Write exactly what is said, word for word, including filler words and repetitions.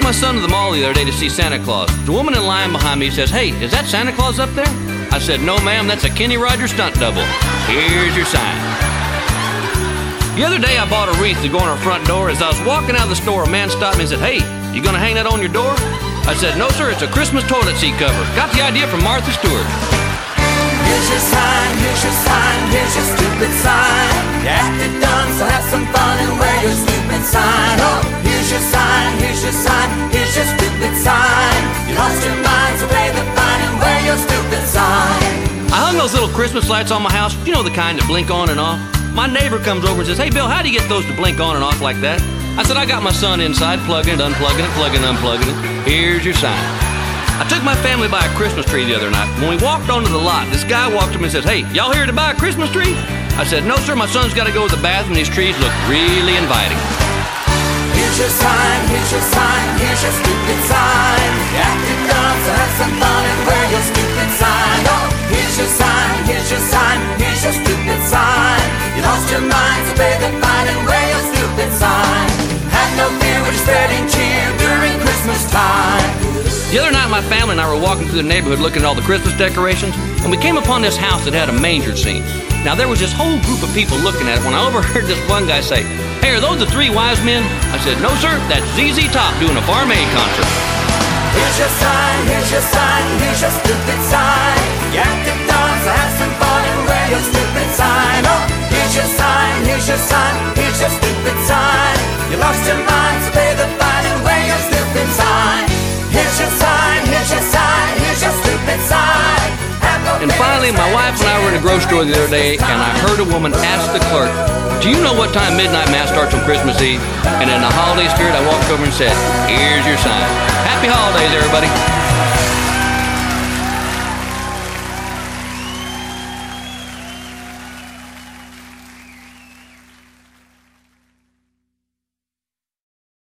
my son to the mall the other day to see Santa Claus. The woman in line behind me says, "Hey, is that Santa Claus up there?" I said, "No, ma'am, that's a Kenny Rogers stunt double. Here's your sign." The other day I bought a wreath to go on our front door. As I was walking out of the store, a man stopped me and said, "Hey, you gonna hang that on your door?" I said, "No, sir, it's a Christmas toilet seat cover. Got the idea from Martha Stewart." Here's your sign, here's your sign, here's your stupid sign. You acted dumb, so have some fun and wear your stupid sign. Oh, here's your sign, here's your sign, here's your stupid sign. You lost your mind, so pay the fine and wear your stupid sign. I hung those little Christmas lights on my house, you know, the kind that blink on and off. My neighbor comes over and says, "Hey, Bill, how do you get those to blink on and off like that?" I said, "I got my son inside, plugging it, unplugging it, plugging it, unplugging it. Here's your sign." I took my family by a Christmas tree the other night. When we walked onto the lot, this guy walked up and says, "Hey, y'all here to buy a Christmas tree?" I said, "No, sir, my son's got to go to the bathroom. These trees look really inviting." Here's your sign, here's your sign, here's your stupid sign. You acted dumb, so have some fun and wear your stupid sign. Oh, here's your sign, here's your sign, here's your stupid sign. You lost your mind, so pay the fine and wear your stupid sign. Have no fear, we're spreading cheer during Christmas time. The other night, my family and I were walking through the neighborhood looking at all the Christmas decorations, and we came upon this house that had a manger scene. Now, there was this whole group of people looking at it when I overheard this one guy say, "Hey, are those the three wise men?" I said, "No, sir, that's Z Z Top doing a Farm Aid concert." Here's your sign, here's your sign, here's your stupid sign. You acted dumb, so have some fun and wear your stupid sign. Oh, here's your sign, here's your sign, here's your stupid sign. You lost your mind, so pay the fine and wear your stupid sign. Here's your sign, here's your sign, here's your stupid sign. And finally, my wife and I were in a grocery store the other day, and I heard a woman ask the clerk, "Do you know what time midnight mass starts on Christmas Eve?" And in the holiday spirit, I walked over and said, "Here's your sign. Happy holidays, everybody."